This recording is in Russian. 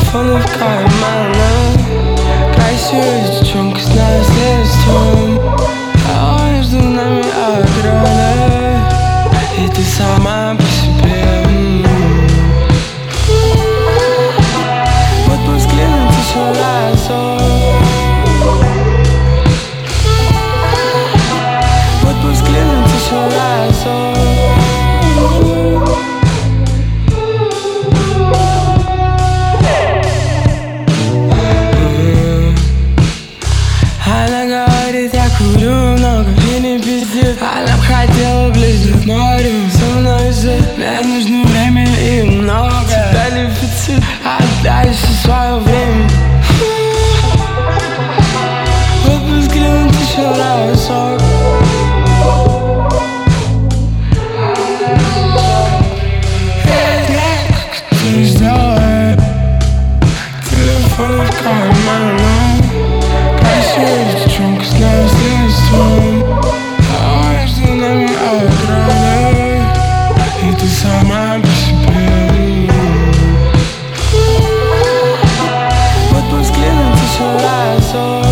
телефоны в карманах. Красивая девчонка с наследством, а между нами ограда, и ты сама по себе. Вот пусть взглянуть еще разок, вот пусть взглянуть еще разок. Она говорит, я курю много и не пиздит. Она б хотела ближе к морю со мной жить. Мне нужно время и много. Тебя дефицит, отдай все свое время. Вот бы взглянуть еще разок. Ты сделай телефон в кармане. Красивая девчонка с наследством, а между нами ограда, и ты сама по себе. Вот пусть взглянуть еще разок.